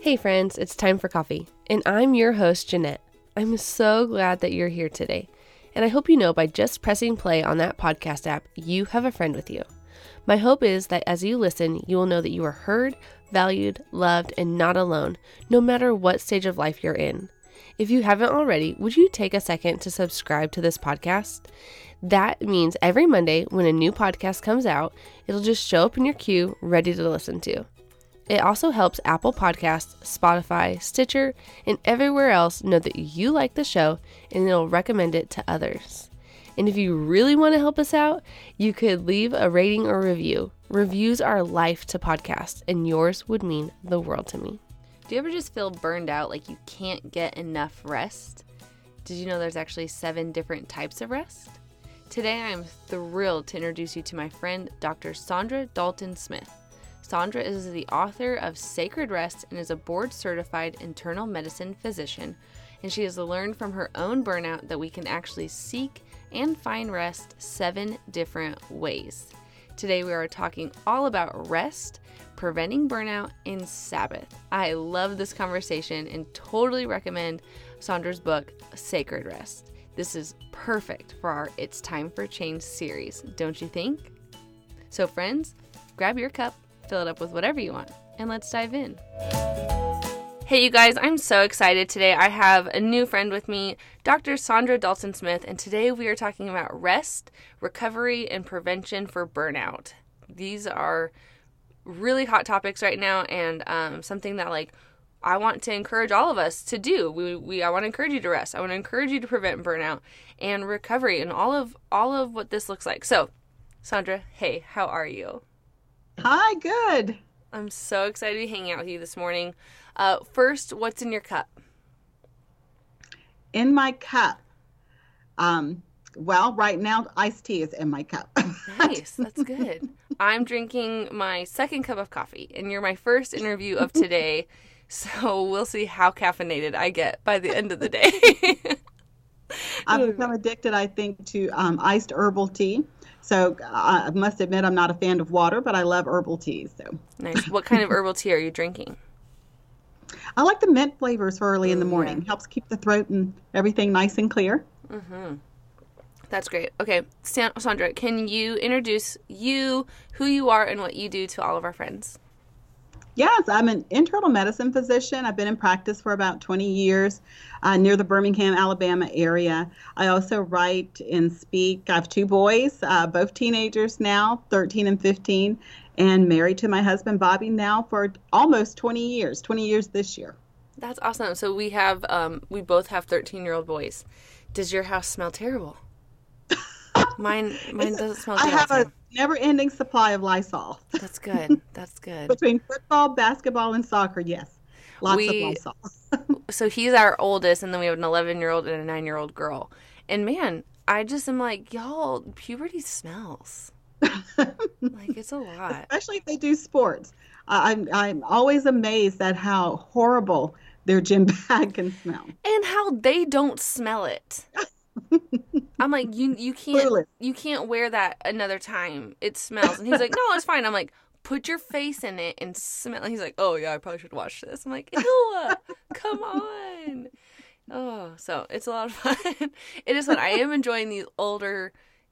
Hey friends, it's time for coffee, and I'm your host, Jeanette. I'm so glad that you're here today, and I hope you know by just pressing play on that podcast app, you have a friend with you. My hope is that as you listen, you will know that you are heard, valued, loved, and not alone, no matter what stage of life you're in. If you haven't already, would you take a second to subscribe to this podcast? That means every Monday when a new podcast comes out, it'll just show up in your queue, ready to listen to. It also helps Apple Podcasts, Spotify, Stitcher, and everywhere else know that you like the show and it'll recommend it to others. And if you really want to help us out, you could leave a rating or review. Reviews are life to podcasts, and yours would mean the world to me. Do you ever just feel burned out, like you can't get enough rest? Did you know there's actually 7 different types of rest? Today I am thrilled to introduce you to my friend, Dr. Saundra Dalton Smith. Saundra is the author of Sacred Rest and is a board-certified internal medicine physician, and she has learned from her own burnout that we can actually seek and find rest 7 different ways. Today we are talking all about rest, preventing burnout, and Sabbath. I love this conversation and totally recommend Saundra's book, Sacred Rest. This is perfect for our It's Time for Change series, don't you think? So friends, grab your cup, fill it up with whatever you want, and let's dive in. Hey you guys, I'm so excited today. I have a new friend with me, Dr. Saundra Dalton Smith, and today we are talking about rest, recovery, and prevention for burnout. These are really hot topics right now, and something that I want to encourage all of us to do. I want to encourage you to rest. I want to encourage you to prevent burnout and recovery and all of what this looks like. So, Saundra, hey, how are you? Hi, good. I'm so excited to be hanging out with you this morning. First, what's in your cup? In my cup. Well, right now, iced tea is in my cup. Nice. That's good. I'm drinking my second cup of coffee, and you're my first interview of today, so we'll see how caffeinated I get by the end of the day. I've become addicted, I think, to iced herbal tea. So I must admit I'm not a fan of water, but I love herbal teas. So nice. What kind of herbal tea are you drinking? I like the mint flavors for early in the morning. Yeah. Helps keep the throat and everything nice and clear. Mm-hmm. That's great. Okay, Saundra, can you introduce who you are, and what you do to all of our friends? Yes, I'm an internal medicine physician. I've been in practice for about 20 years near the Birmingham, Alabama area. I also write and speak. I have 2 boys, both teenagers now, 13 and 15, and married to my husband, Bobby, now for almost 20 years this year. That's awesome. So we both have 13-year-old boys. Does your house smell terrible? Mine doesn't smell good. I have a never-ending supply of Lysol. That's good. That's good. Between football, basketball, and soccer, yes. Lots of Lysol. So he's our oldest, and then we have an 11-year-old and a 9-year-old girl. And man, I just am like, y'all, puberty smells. It's a lot. Especially if they do sports. I'm always amazed at how horrible their gym bag can smell. And how they don't smell it. I'm like, you can't wear that another time. It smells. And he's like, no, it's fine. I'm like, put your face in it and smell. And he's like, oh yeah, I probably should wash this. I'm like, ew, come on. Oh, so it's a lot of fun. It is fun. I am enjoying these older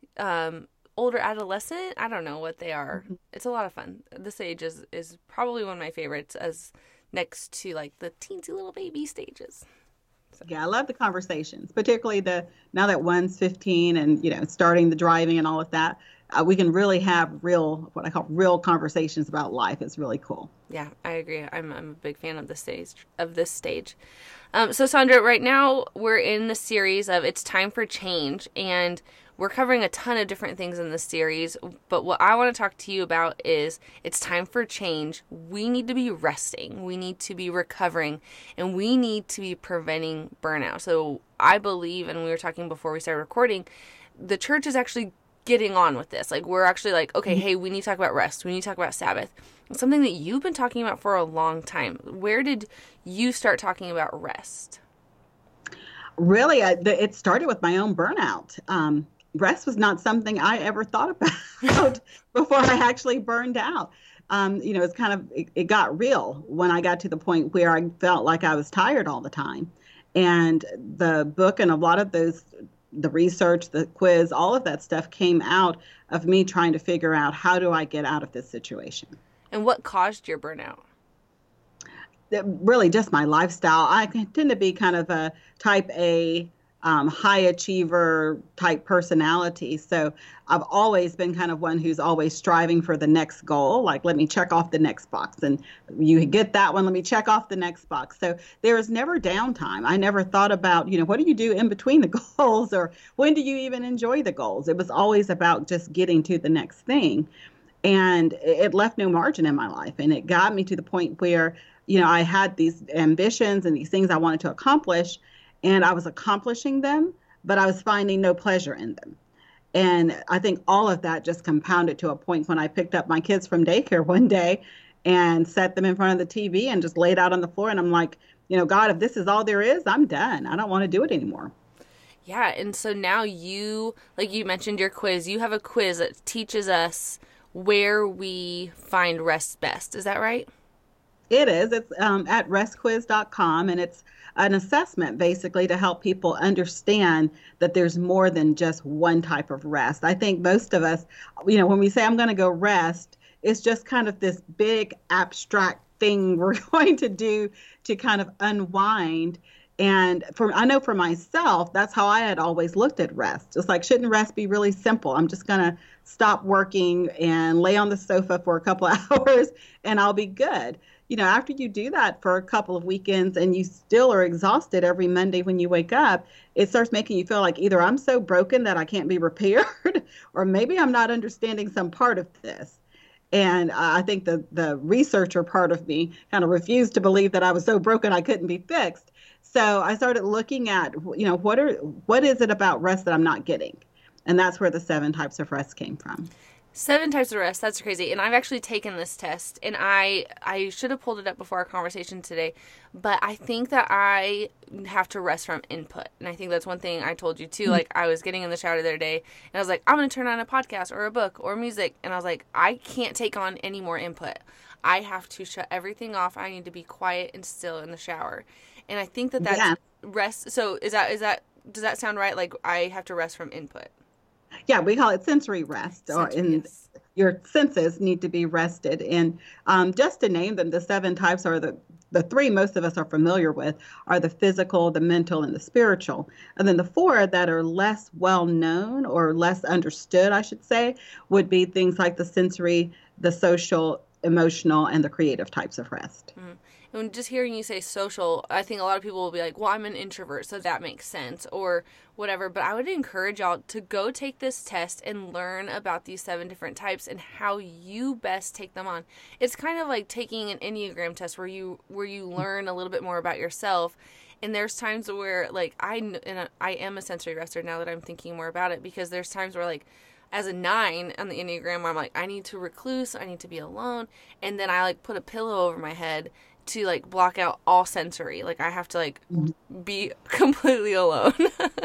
adolescent. I don't know what they are. Mm-hmm. It's a lot of fun. This age is probably one of my favorites, as next to the teensy little baby stages. So. Yeah, I love the conversations, particularly now that one's 15 and, starting the driving and all of that. We can really have what I call real conversations about life. It's really cool. Yeah, I agree. I'm a big fan of this stage. So Saundra, right now we're in the series of It's Time for Change, and we're covering a ton of different things in this series, but what I want to talk to you about is it's time for change. We need to be resting. We need to be recovering, and we need to be preventing burnout. So I believe, and we were talking before we started recording, the church is actually getting on with this. We're actually okay, hey, we need to talk about rest. We need to talk about Sabbath. It's something that you've been talking about for a long time. Where did you start talking about rest? Really, it started with my own burnout. rest was not something I ever thought about before I actually burned out. It's kind of, it got real when I got to the point where I felt like I was tired all the time. And the book and a lot of the research, the quiz, all of that stuff came out of me trying to figure out, how do I get out of this situation? And what caused your burnout? Really just my lifestyle. I tend to be kind of a type A, high achiever type personality. So I've always been kind of one who's always striving for the next goal. Like, let me check off the next box, and you get that one, let me check off the next box. So there was never downtime. I never thought about, what do you do in between the goals, or when do you even enjoy the goals? It was always about just getting to the next thing. And it left no margin in my life. And it got me to the point where, I had these ambitions and these things I wanted to accomplish, and I was accomplishing them, but I was finding no pleasure in them. And I think all of that just compounded to a point when I picked up my kids from daycare one day and set them in front of the TV and just laid out on the floor. And I'm like, God, if this is all there is, I'm done. I don't want to do it anymore. Yeah. And so now you, like you mentioned your quiz, you have a quiz that teaches us where we find rest best. Is that right? It is. It's at restquiz.com, and it's an assessment basically to help people understand that there's more than just one type of rest. I think most of us, when we say I'm going to go rest, it's just kind of this big abstract thing we're going to do to kind of unwind. And I know for myself, that's how I had always looked at rest. It's like, shouldn't rest be really simple? I'm just going to stop working and lay on the sofa for a couple of hours and I'll be good. After you do that for a couple of weekends and you still are exhausted every Monday when you wake up, it starts making you feel like either I'm so broken that I can't be repaired, or maybe I'm not understanding some part of this. And I think the researcher part of me kind of refused to believe that I was so broken I couldn't be fixed. So I started looking at, what is it about rest that I'm not getting? And that's where the 7 types of rest came from. 7 types of rest. That's crazy. And I've actually taken this test, and I should have pulled it up before our conversation today, but I think that I have to rest from input. And I think that's one thing I told you too. Like, I was getting in the shower the other day and I was like, I'm going to turn on a podcast or a book or music. And I was like, I can't take on any more input. I have to shut everything off. I need to be quiet and still in the shower. And I think that's rest. So does that sound right? Like, I have to rest from input. Yeah, we call it sensory rest, yes. Your senses need to be rested. And just to name them, the 7 types are the 3 most of us are familiar with are the physical, the mental, and the spiritual. And then the 4 that are less well known or less understood, I should say, would be things like the sensory, the social, emotional, and the creative types of rest. Mm-hmm. And just hearing you say social, I think a lot of people will be like, well, I'm an introvert, so that makes sense, or whatever. But I would encourage y'all to go take this test and learn about these 7 different types and how you best take them on. It's kind of like taking an Enneagram test where you learn a little bit more about yourself. And there's times where, like, I am a sensory rester now that I'm thinking more about it, because there's times where, like, as a 9 on the Enneagram, I'm like, I need to recluse, I need to be alone. And then I, like, put a pillow over my head to, like, block out all sensory. Like, I have to, like, be completely alone.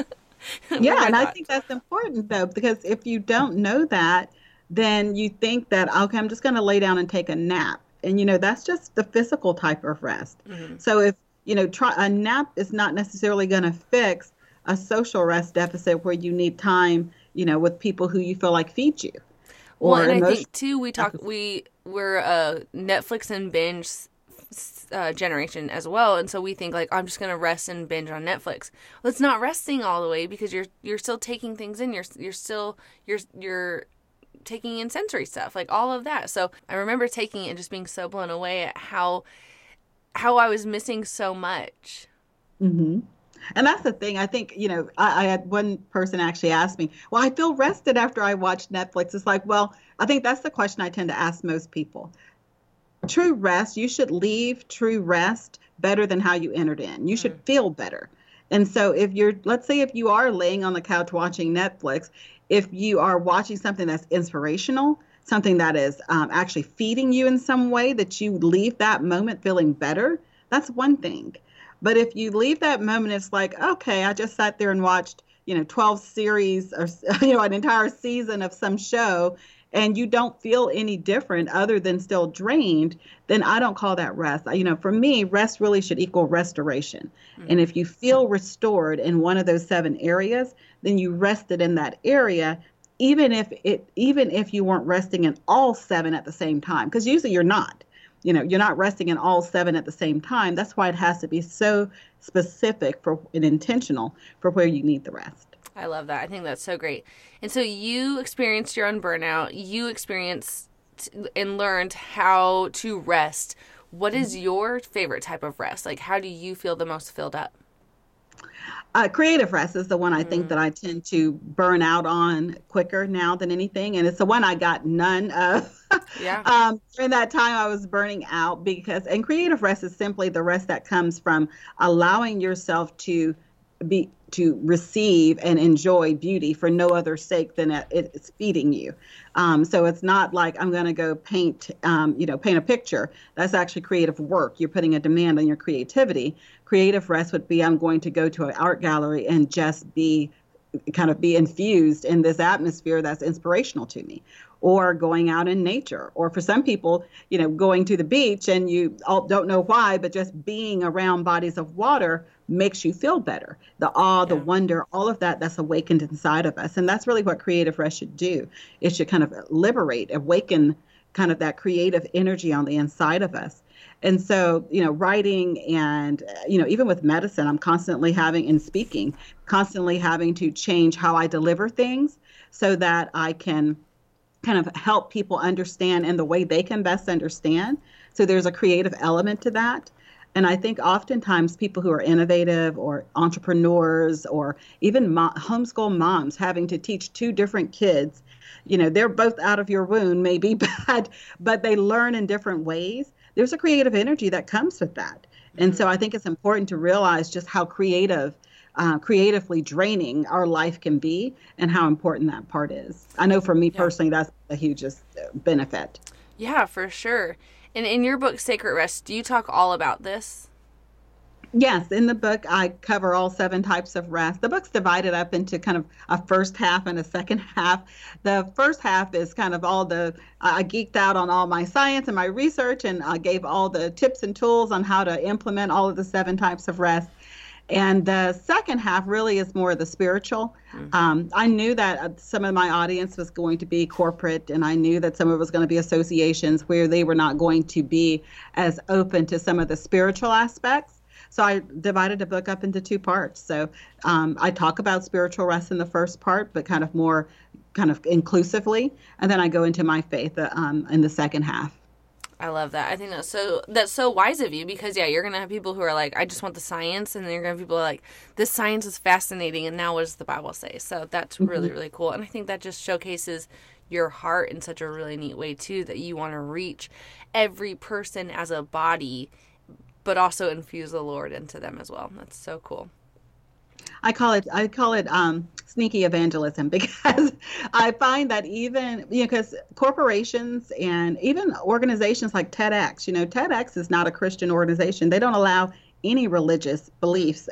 Yeah, and I think that's important, though, because if you don't know that, then you think that, okay, I'm just going to lay down and take a nap. And, that's just the physical type of rest. Mm-hmm. So if, a nap is not necessarily going to fix a social rest deficit where you need time, with people who you feel like feed you. Well, and I think, too, we're a Netflix and binge generation as well, and so we think, like, I'm just gonna rest and binge on Netflix. Well, it's not resting all the way, because you're still taking things in. You're taking in sensory stuff, like all of that. So I remember taking it and just being so blown away at how I was missing so much. Mm-hmm. And that's the thing. I think, I had one person actually ask me, well, I feel rested after I watch Netflix. It's like, well, I think that's the question I tend to ask most people. True rest, you should leave true rest better than how you entered in. You should feel better. And so let's say if you are laying on the couch watching Netflix, if you are watching something that's inspirational, something that is actually feeding you in some way, that you leave that moment feeling better, that's one thing. But if you leave that moment, it's like, okay, I just sat there and watched, 12 series or, an entire season of some show, and you don't feel any different other than still drained, then I don't call that rest. For me, rest really should equal restoration. Mm-hmm. And if you feel restored in one of those 7 areas, then you rested in that area, even if you weren't resting in all 7 at the same time, because usually you're not. You're not resting in all 7 at the same time. That's why it has to be so specific and intentional for where you need the rest. I love that. I think that's so great. And so you experienced your own burnout. You experienced and learned how to rest. What is your favorite type of rest? Like, how do you feel the most filled up? Creative rest is the one I think that I tend to burn out on quicker now than anything. And it's the one I got none of. Yeah. During that time I was burning out and creative rest is simply the rest that comes from allowing yourself to receive and enjoy beauty for no other sake than it's feeding you. So it's not like I'm going to go paint a picture. That's actually creative work. You're putting a demand on your creativity. Creative rest would be I'm going to go to an art gallery and just be infused in this atmosphere that's inspirational to me, or going out in nature, or for some people, going to the beach and you all don't know why, but just being around bodies of water makes you feel better. The awe, the wonder, all of that's awakened inside of us. And that's really what creative rest should do. It should kind of awaken kind of that creative energy on the inside of us. And so, writing and, even with medicine, I'm constantly having to change how I deliver things so that I can kind of help people understand in the way they can best understand. So there's a creative element to that. And I think oftentimes people who are innovative or entrepreneurs or even homeschool moms having to teach 2 different kids, they're both out of your womb maybe, but they learn in different ways. There's a creative energy that comes with that. And so I think it's important to realize just how creatively draining our life can be and how important that part is. I know for me personally, that's the hugest benefit. Yeah, for sure. And in your book, Sacred Rest, do you talk all about this? Yes. In the book, I cover all 7 types of rest. The book's divided up into kind of a first half and a second half. The first half is kind of I geeked out on all my science and my research, and I gave all the tips and tools on how to implement all of the 7 types of rest. And the second half really is more of the spiritual. I knew that some of my audience was going to be corporate, and I knew that some of it was going to be associations where they were not going to be as open to some of the spiritual aspects. So I divided the book up into 2 parts. So I talk about spiritual rest in the first part, but kind of inclusively. And then I go into my faith in the second half. I love that. I think that's so wise of you, because you're going to have people who are like, I just want the science. And then you're going to have people who are like, this science is fascinating. And now what does the Bible say? So that's really, really cool. And I think that just showcases your heart in such a really neat way too, that you want to reach every person as a body, but also infuse the Lord into them as well. That's so cool. I call it sneaky evangelism, because I find that even, because corporations and even organizations like TEDx, TEDx is not a Christian organization. They don't allow any religious beliefs,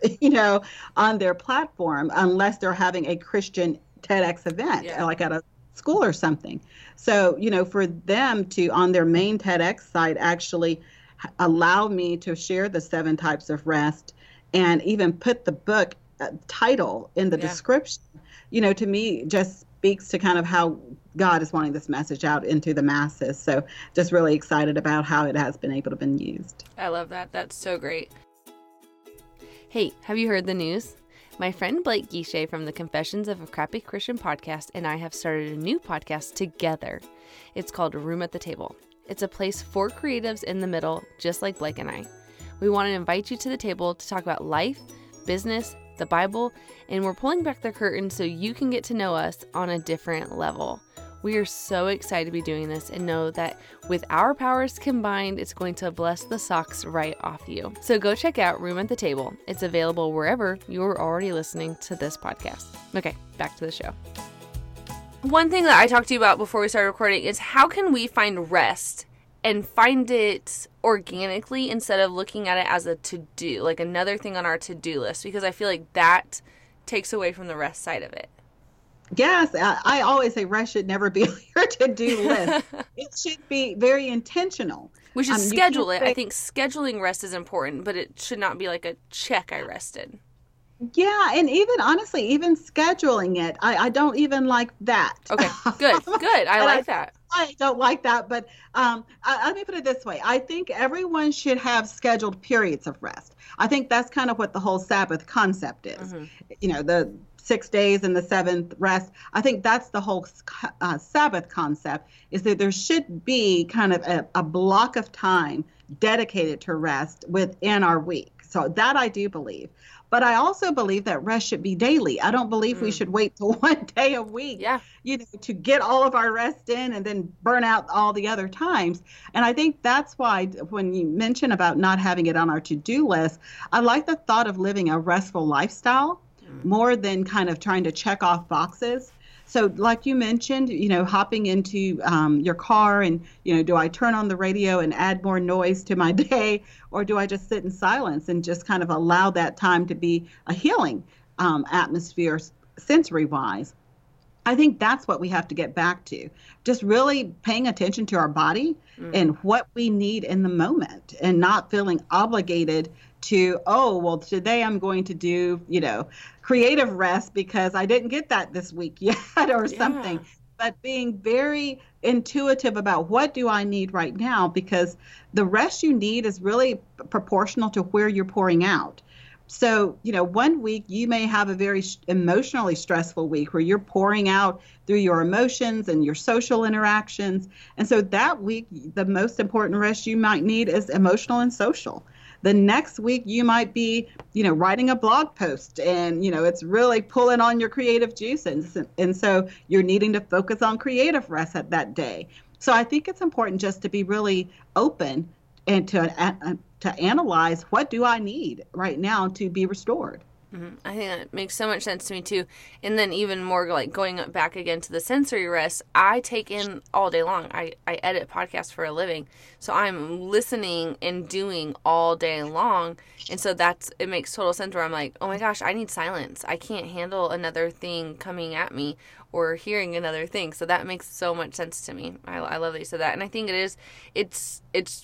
on their platform unless they're having a Christian TEDx event, like at a school or something. So, for them to, on their main TEDx site, actually allow me to share the 7 types of rest and even put the book title in the description, to me just speaks to kind of how God is wanting this message out into the masses. So just really excited about how it has been able to be used. I love that. That's so great. Hey, have you heard the news? My friend Blake Guichet from the Confessions of a Crappy Christian podcast and I have started a new podcast together. It's called Room at the Table. It's a place for creatives in the middle, just like Blake and I. We want to invite you to the table to talk about life, business, the Bible, and we're pulling back the curtain so you can get to know us on a different level. We are so excited to be doing this and know that with our powers combined, it's going to bless the socks right off you. So go check out Room at the Table. It's available wherever you're already listening to this podcast. Okay, back to the show. One thing that I talked to you about before we started recording is how can we find rest and find it organically instead of looking at it as a to-do, like another thing on our to-do list, because I feel like that takes away from the rest side of it. Yes, I always say rest should never be on your to-do list. It should be very intentional. We should schedule it. I think scheduling rest is important, but it should not be like a check, I rested. Yeah, and even honestly, even scheduling it, I don't even like that. Okay, good. I like that. I don't like that, but let me put it this way. I think everyone should have scheduled periods of rest. I think that's kind of what the whole Sabbath concept is. You know, the 6 days and the seventh rest. I think that's the whole Sabbath concept, is that there should be kind of a block of time dedicated to rest within our week. So that I do believe. But I also believe that rest should be daily. I don't believe we should wait till one day a week, to get all of our rest in and then burn out all the other times. And I think that's why when you mention about not having it on our to-do list, I like the thought of living a restful lifestyle more than kind of trying to check off boxes. So like you mentioned, hopping into your car and, do I turn on the radio and add more noise to my day, or do I just sit in silence and just kind of allow that time to be a healing atmosphere sensory-wise? I think that's what we have to get back to, just really paying attention to our body and what we need in the moment, and not feeling obligated to, today I'm going to do, creative rest because I didn't get that this week yet or something. But being very intuitive about what do I need right now, because the rest you need is really proportional to where you're pouring out. So, 1 week you may have a very emotionally stressful week where you're pouring out through your emotions and your social interactions. And so that week, the most important rest you might need is emotional and social. The next week you might be, writing a blog post and, it's really pulling on your creative juices. And so you're needing to focus on creative rest at that day. So I think it's important just to be really open and to analyze, what do I need right now to be restored? I think that makes so much sense to me too. And then even more like going back again to the sensory rest, I take in all day long. I edit podcasts for a living. So I'm listening and doing all day long. And so it makes total sense where I'm like, oh my gosh, I need silence. I can't handle another thing coming at me or hearing another thing. So that makes so much sense to me. I love that you said that. And I think it's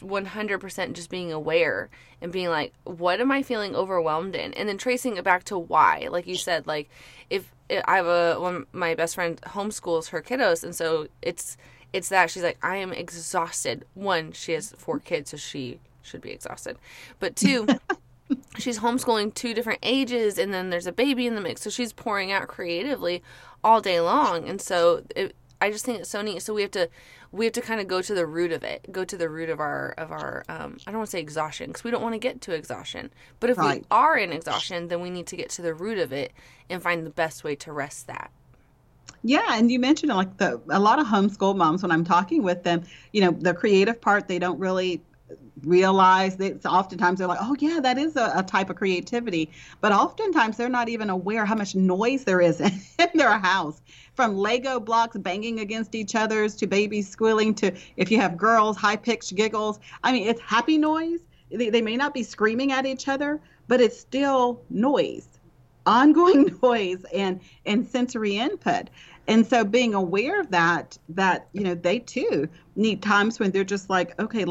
100% just being aware and being like, what am I feeling overwhelmed in? And then tracing it back to why. Like you said, like if I have one of my best friends homeschools her kiddos. And so it's that she's like, I am exhausted. One, she has 4 kids, so she should be exhausted. But 2, she's homeschooling 2 different ages, and then there's a baby in the mix. So she's pouring out creatively all day long. And so I just think it's so neat. So we have to kind of go to the root of it, go to the root of our I don't want to say exhaustion, because we don't want to get to exhaustion. But if we are in exhaustion, then we need to get to the root of it and find the best way to rest that. Yeah, and you mentioned like a lot of homeschool moms, when I'm talking with them, the creative part, they don't really realize that. Oftentimes they're like, oh yeah, that is a type of creativity, but oftentimes they're not even aware how much noise there is in their house, from Lego blocks banging against each other's to babies squealing to, if you have girls, high-pitched giggles. I mean, it's happy noise. They may not be screaming at each other, but it's still noise, ongoing noise and sensory input. And so being aware of that, they too need times when they're just like, okay,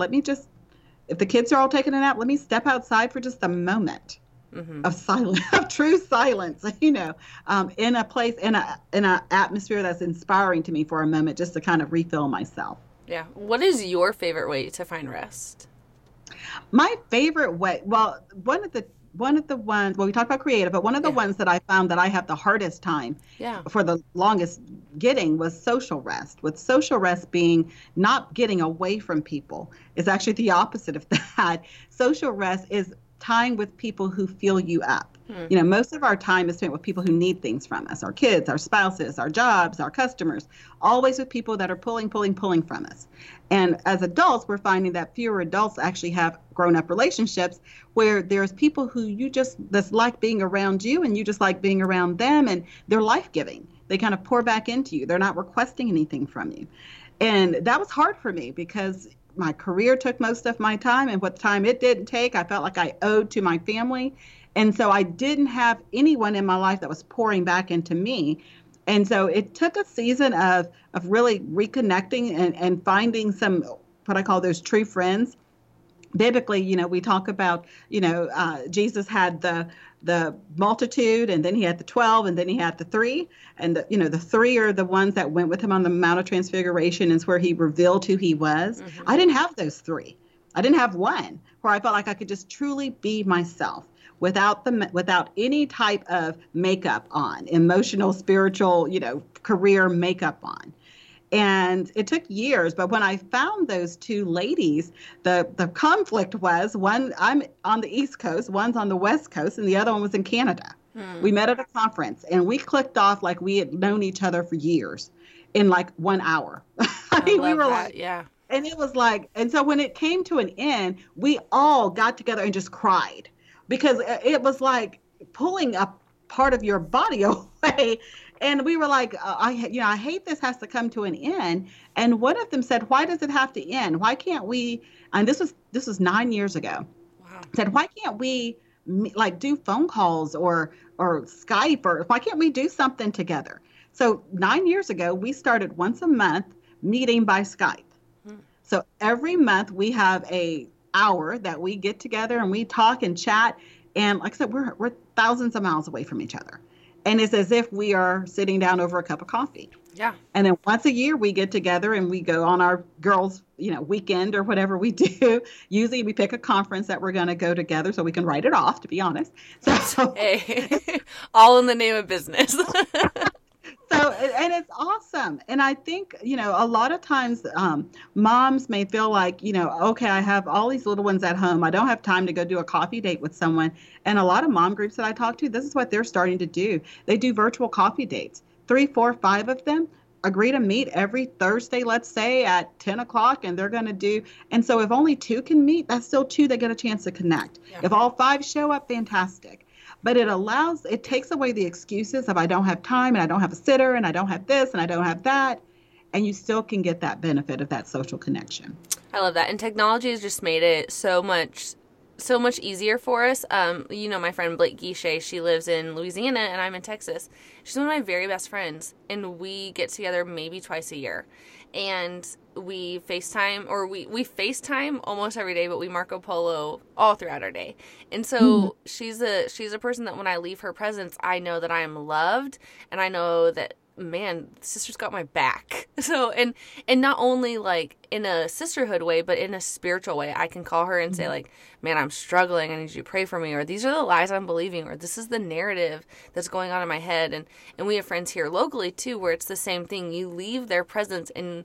if the kids are all taking a nap, let me step outside for just a moment of silence, of true silence, in a place, in an atmosphere that's inspiring to me for a moment, just to kind of refill myself. Yeah. What is your favorite way to find rest? My favorite way, well, one of the ones, we talked about creative, but one of the ones that I found that I have the hardest time for the longest getting was social rest. With social rest being not getting away from people, is actually the opposite of that. Social rest is time with people who fill you up. Most of our time is spent with people who need things from us, our kids, our spouses, our jobs, our customers, always with people that are pulling from us. And as adults, we're finding that fewer adults actually have grown-up relationships where there's people who that's like being around you, and you just like being around them, and they're life-giving. They kind of pour back into you. They're not requesting anything from you. And that was hard for me because my career took most of my time, and what time it didn't take, I felt like I owed to my family. And so I didn't have anyone in my life that was pouring back into me. And so it took a season of really reconnecting and finding some, what I call those true friends. Biblically, we talk about, Jesus had the multitude, and then he had the 12, and then he had the three. And, the three are the ones that went with him on the Mount of Transfiguration, is where he revealed who he was. Mm-hmm. I didn't have those three. I didn't have one where I felt like I could just truly be myself without any type of makeup on, emotional, spiritual, career makeup on. And it took years, but when I found those two ladies, the conflict was, one, I'm on the East Coast, one's on the West Coast, and the other one was in Canada. We met at a conference, and we clicked off like we had known each other for years in like 1 hour. We were like, yeah. And it was like, and so when it came to an end, we all got together and just cried, because it was like pulling a part of your body away. And we were like, I hate this has to come to an end. And one of them said, why does it have to end? Why can't we? And this was 9 years ago. Wow. Said, why can't we like do phone calls or Skype, or why can't we do something together? So 9 years ago, we started once a month meeting by Skype. So every month we have a hour that we get together and we talk and chat. And like I said, we're thousands of miles away from each other. And it's as if we are sitting down over a cup of coffee. Yeah. And then once a year we get together and we go on our girls, weekend or whatever we do. Usually we pick a conference that we're going to go together so we can write it off, to be honest. So hey, all in the name of business. And it's awesome. And I think, a lot of times moms may feel like, okay, I have all these little ones at home. I don't have time to go do a coffee date with someone. And a lot of mom groups that I talk to, this is what they're starting to do. They do virtual coffee dates. 3, 4, 5 of them agree to meet every Thursday, let's say at 10 o'clock, and they're going to do. And so if only 2 can meet, that's still 2 that get a chance to connect. Yeah. If all 5 show up, fantastic. But it takes away the excuses of I don't have time, and I don't have a sitter, and I don't have this, and I don't have that. And you still can get that benefit of that social connection. I love that. And technology has just made it so much easier for us. My friend Blake Guichet, she lives in Louisiana and I'm in Texas. She's one of my very best friends, and we get together maybe twice a year. And we FaceTime, or we FaceTime almost every day, but we Marco Polo all throughout our day. And so she's a person that when I leave her presence, I know that I am loved, and I know that, man, sister's got my back. So, and not only like in a sisterhood way, but in a spiritual way. I can call her and say like, man, I'm struggling. I need you to pray for me. Or these are the lies I'm believing. Or this is the narrative that's going on in my head. And we have friends here locally too, where it's the same thing. You leave their presence, and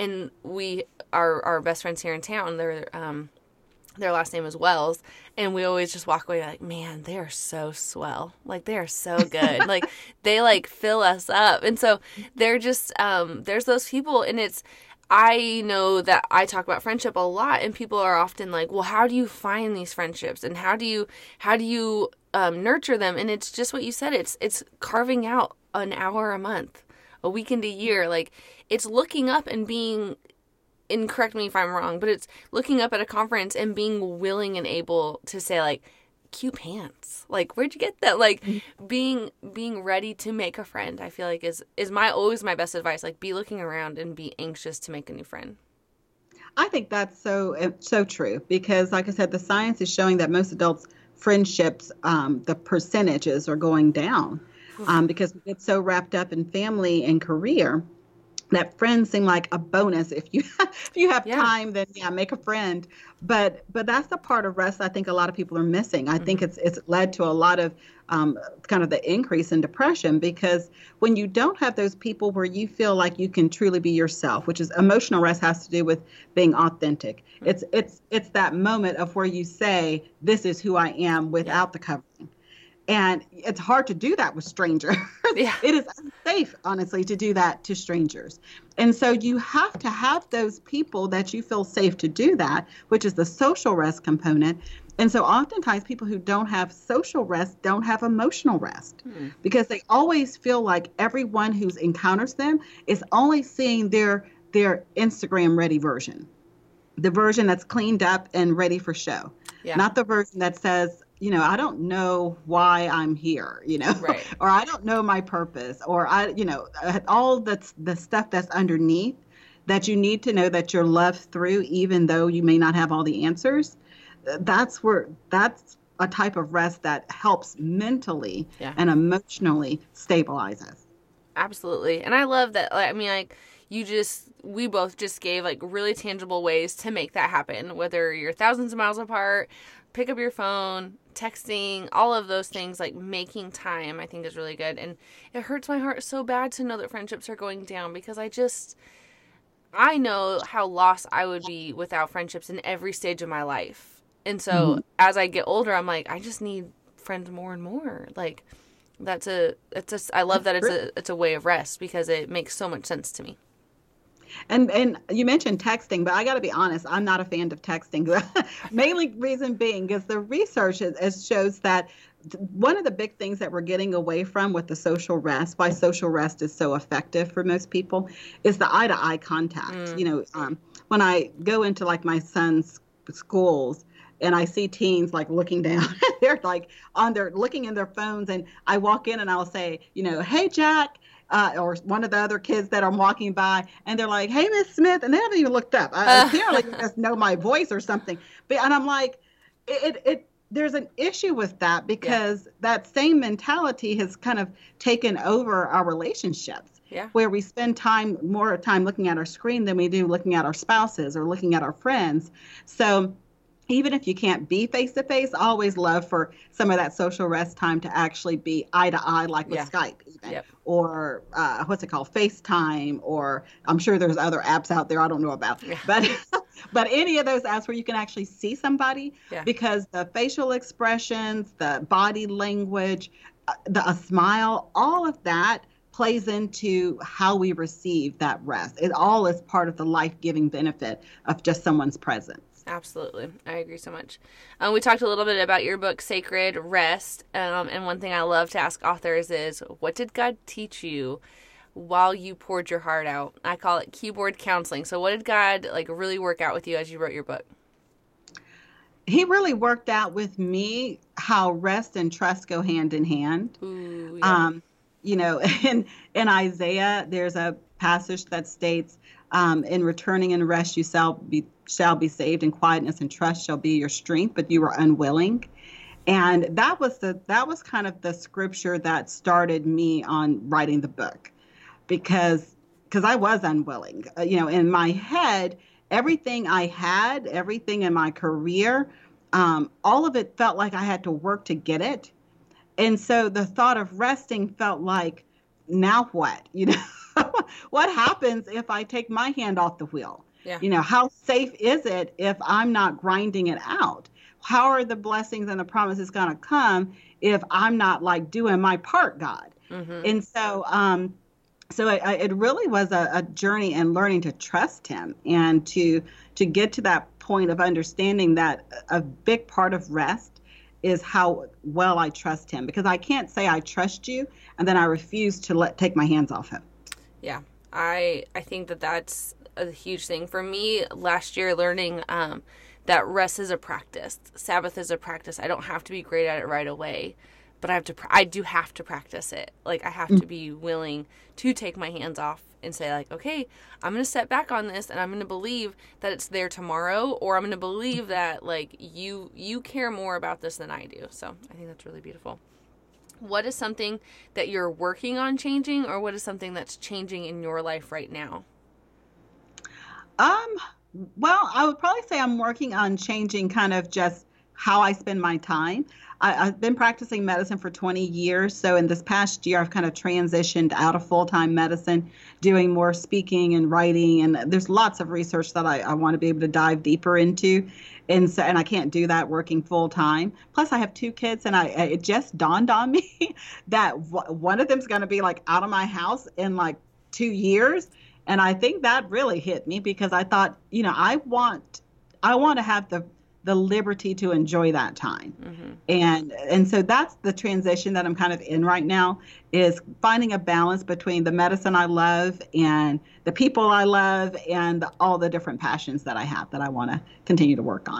we are our best friends here in town. Their last name is Wells, and we always just walk away like, man, they are so swell. Like, they are so good. Like, they, like, fill us up. And so they're just, there's those people, and I know that I talk about friendship a lot, and people are often like, well, how do you find these friendships, and how do you nurture them? And it's just what you said. It's carving out an hour a month, a weekend a year. Like, it's looking up and being, and correct me if I'm wrong, but it's looking up at a conference and being willing and able to say like, cute pants. Like, where'd you get that? Like, being ready to make a friend, I feel like is always my best advice. Like, be looking around and be anxious to make a new friend. I think that's so true, because like I said, the science is showing that most adults' friendships, the percentages are going down because we get so wrapped up in family and career that friends seem like a bonus. If you have time, then make a friend. But that's the part of rest I think a lot of people are missing. I think it's led to a lot of kind of the increase in depression, because when you don't have those people where you feel like you can truly be yourself, which is emotional rest has to do with being authentic. It's that moment of where you say, this is who I am without the covering. And it's hard to do that with strangers. Yeah. It is unsafe, honestly, to do that to strangers. And so you have to have those people that you feel safe to do that, which is the social rest component. And so oftentimes people who don't have social rest don't have emotional rest because they always feel like everyone who encounters them is only seeing their Instagram ready version, the version that's cleaned up and ready for show, not the version that says, I don't know why I'm here, Right. or I don't know my purpose, or all that's the stuff that's underneath that you need to know that you're loved through, even though you may not have all the answers. That's a type of rest that helps mentally Yeah. and emotionally stabilize us. Absolutely. And I love that. I mean, like, we both just gave like really tangible ways to make that happen, whether you're thousands of miles apart, pick up your phone, texting, all of those things, like making time, I think is really good. And it hurts my heart so bad to know that friendships are going down, because I know how lost I would be without friendships in every stage of my life. And so as I get older, I'm like, I just need friends more and more. Like, I love that it's a way of rest, because it makes so much sense to me. And you mentioned texting, but I got to be honest, I'm not a fan of texting. Mainly reason being is the research shows that one of the big things that we're getting away from with the social rest, why social rest is so effective for most people, is the eye-to-eye contact. When I go into like my son's schools, and I see teens like looking down, they're like looking in their phones, and I walk in and I'll say, hey, Jack, or one of the other kids that I'm walking by, and they're like, hey, Miss Smith, and they haven't even looked up. Apparently you just know my voice or something. And I'm like, there's an issue with that, because that same mentality has kind of taken over our relationships. Yeah. Where we spend more time looking at our screen than we do looking at our spouses or looking at our friends. So even if you can't be face to face, I always love for some of that social rest time to actually be eye to eye, like with Skype, even, or what's it called, FaceTime, or I'm sure there's other apps out there I don't know about, but any of those apps where you can actually see somebody, because the facial expressions, the body language, a smile, all of that plays into how we receive that rest. It all is part of the life-giving benefit of just someone's presence. Absolutely. I agree so much. We talked a little bit about your book, Sacred Rest. And one thing I love to ask authors is, what did God teach you while you poured your heart out? I call it keyboard counseling. So what did God really work out with you as you wrote your book? He really worked out with me how rest and trust go hand in hand. Ooh, yeah. In Isaiah, there's a passage that states, in returning and rest you shall be saved, and quietness and trust shall be your strength, but you were unwilling. And that was kind of the scripture that started me on writing the book, because I was unwilling. In my head, everything I had, everything in my career, all of it felt like I had to work to get it. And so the thought of resting felt like, now what? What happens if I take my hand off the wheel? Yeah. How safe is it if I'm not grinding it out? How are the blessings and the promises going to come if I'm not doing my part, God? Mm-hmm. And so it really was a journey in learning to trust him, and to get to that point of understanding that a big part of rest is how well I trust him, because I can't say I trust you and then I refuse to take my hands off him. Yeah, I think that's a huge thing for me last year, learning that rest is a practice. Sabbath is a practice. I don't have to be great at it right away, but I do have to practice it. I have to be willing to take my hands off and say okay, I'm going to step back on this, and I'm going to believe that it's there tomorrow, or I'm going to believe that you care more about this than I do. So I think that's really beautiful. What is something that you're working on changing, or what is something that's changing in your life right now? Well, I would probably say I'm working on changing kind of just how I spend my time. I've been practicing medicine for 20 years. So in this past year, I've kind of transitioned out of full-time medicine, doing more speaking and writing. And there's lots of research that I want to be able to dive deeper into. And I can't do that working full-time. Plus, I have 2 kids, and it just dawned on me that one of them's going to be out of my house in 2 years. And I think that really hit me, because I thought, I want to have the liberty to enjoy that time. Mm-hmm. And so that's the transition that I'm kind of in right now, is finding a balance between the medicine I love and the people I love and all the different passions that I have that I want to continue to work on.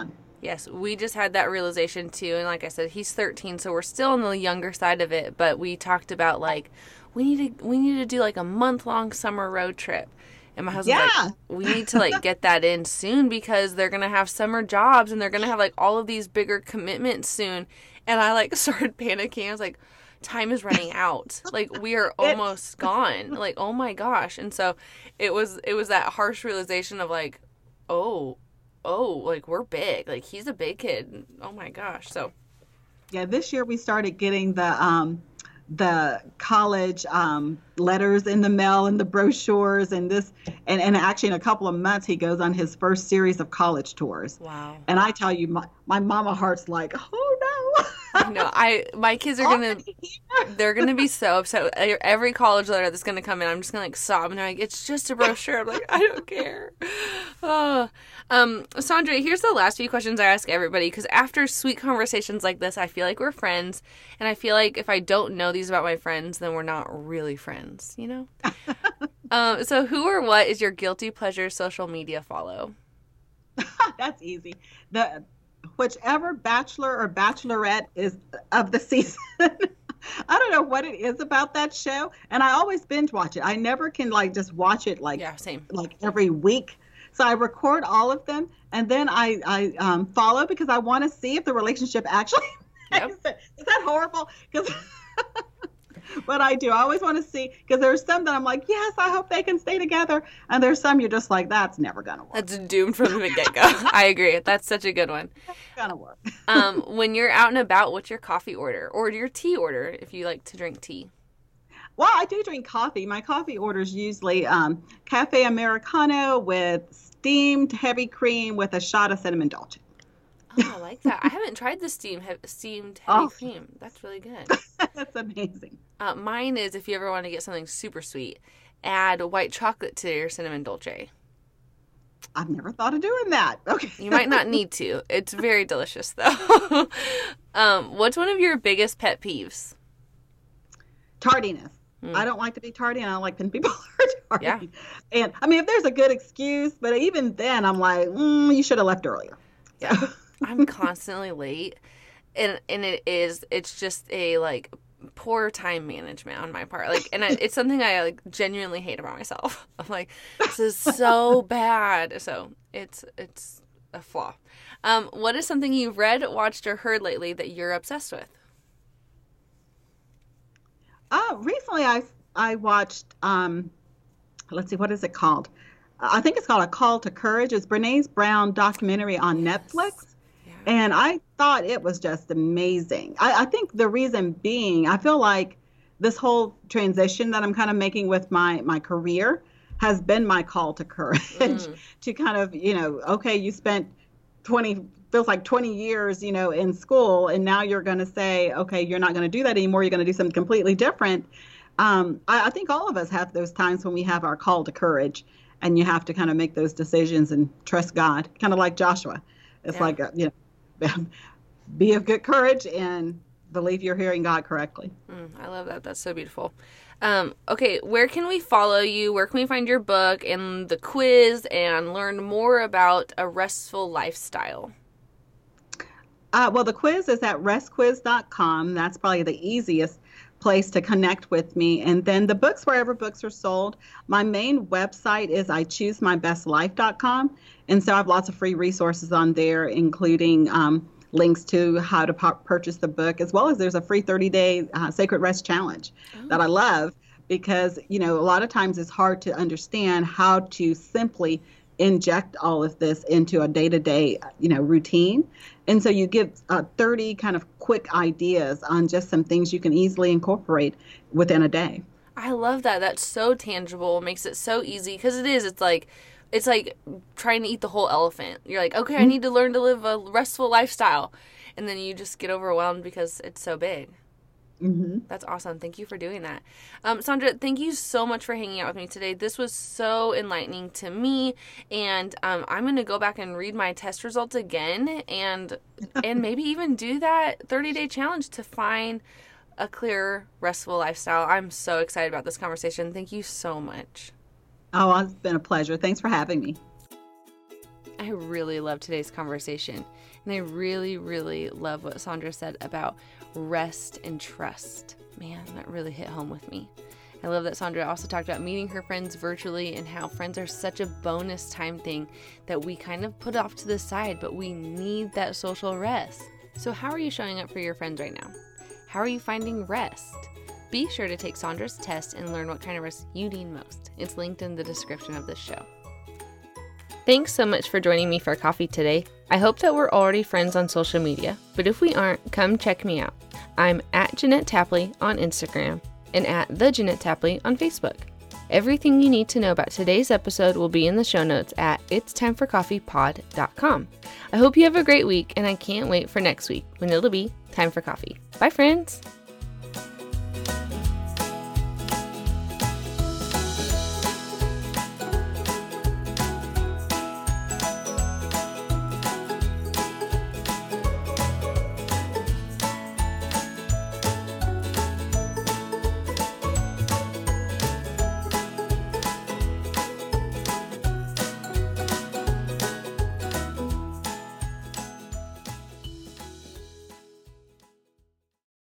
Yes, we just had that realization too, and like I said, he's 13, so we're still on the younger side of it. But we talked about like we need to do like a month-long summer road trip, and my husband's like, we need to like get that in soon because they're gonna have summer jobs and they're gonna have like all of these bigger commitments soon. And I like started panicking. I was like, time is running out. Like we are almost gone. Like, oh my gosh. And so it was that harsh realization of like, oh, like we're big. Like he's a big kid. Oh my gosh. So yeah, this year we started getting the college letters in the mail and the brochures and this and actually in a couple of months he goes on his first series of college tours. Wow. And I tell you, my mama heart's like, oh no. I know. My kids are they're gonna be so upset. Every college letter that's gonna come in, I'm just gonna like sob, and they're like, "It's just a brochure." I'm like, I don't care. Oh. Sandra, here's the last few questions I ask everybody because after sweet conversations like this, I feel like we're friends, and I feel like if I don't know these about my friends, then we're not really friends, you know. So who or what is your guilty pleasure social media follow? That's easy. Whichever bachelor or bachelorette is of the season. I don't know what it is about that show, and I always binge watch it. I never can like just watch it like same. Like every week. So I record all of them, and then I follow because I want to see if the relationship actually makes it. Is that horrible? But I do. I always want to see because there's some that I'm like, yes, I hope they can stay together, and there's some you're just like, that's never gonna work. That's doomed from the get-go. I agree. That's such a good one. It's gonna work. When you're out and about, what's your coffee order or your tea order if you like to drink tea? Well, I do drink coffee. My coffee order is usually cafe Americano with steamed heavy cream with a shot of cinnamon dolce. Oh, I like that. I haven't tried the steamed heavy cream. That's really good. That's amazing. Mine is if you ever want to get something super sweet, add white chocolate to your cinnamon dolce. I've never thought of doing that. Okay. You might not need to. It's very delicious, though. What's one of your biggest pet peeves? Tardiness. I don't like to be tardy, and I don't like when people are tardy. Yeah. And I mean, if there's a good excuse, but even then, I'm like, you should have left earlier. Yeah. I'm constantly late, and it's just a like poor time management on my part. Like, and it's something I like genuinely hate about myself. I'm like, this is so bad. So it's a flaw. What is something you've read, watched, or heard lately that you're obsessed with? Recently I watched, let's see, what is it called? I think it's called A Call to Courage. It's Brené Brown documentary on Netflix. Yeah. And I thought it was just amazing. I think the reason being, I feel like this whole transition that I'm kind of making with my career has been my call to courage to kind of, okay, you spent feels like 20 years, in school, and now you're going to say, okay, you're not going to do that anymore. You're going to do something completely different. I think all of us have those times when we have our call to courage, and you have to kind of make those decisions and trust God, kind of like Joshua. It's like, be of good courage and believe you're hearing God correctly. I love that. That's so beautiful. Okay, where can we follow you? Where can we find your book and the quiz and learn more about a restful lifestyle? Well, the quiz is at restquiz.com. That's probably the easiest place to connect with me. And then the books, wherever books are sold. My main website is iChooseMyBestLife.com. And so I have lots of free resources on there, including links to how to purchase the book, as well as there's a free 30-day Sacred Rest Challenge that I love because, a lot of times it's hard to understand how to simply inject all of this into a day-to-day, routine. And so you give 30 kind of quick ideas on just some things you can easily incorporate within a day. I love that. That's so tangible. It makes it so easy because it's like trying to eat the whole elephant. You're like, okay, I need to learn to live a restful lifestyle. And then you just get overwhelmed because it's so big. Mm-hmm. That's awesome. Thank you for doing that. Sandra, thank you so much for hanging out with me today. This was so enlightening to me. And I'm going to go back and read my test results again and maybe even do that 30-day challenge to find a clear, restful lifestyle. I'm so excited about this conversation. Thank you so much. Oh, it's been a pleasure. Thanks for having me. I really love today's conversation, and I really, really love what Sandra said about rest and trust. Man, that really hit home with me. I love that Sandra also talked about meeting her friends virtually and how friends are such a bonus time thing that we kind of put off to the side, but we need that social rest. So how are you showing up for your friends right now? How are you finding rest? Be sure to take Sandra's test and learn what kind of rest you need most. It's linked in the description of this show. Thanks so much for joining me for coffee today. I hope that we're already friends on social media, but if we aren't, come check me out. I'm at Jeanette Tapley on Instagram and at The Jeanette Tapley on Facebook. Everything you need to know about today's episode will be in the show notes at itstimeforcoffeepod.com. I hope you have a great week, and I can't wait for next week when it'll be time for coffee. Bye, friends!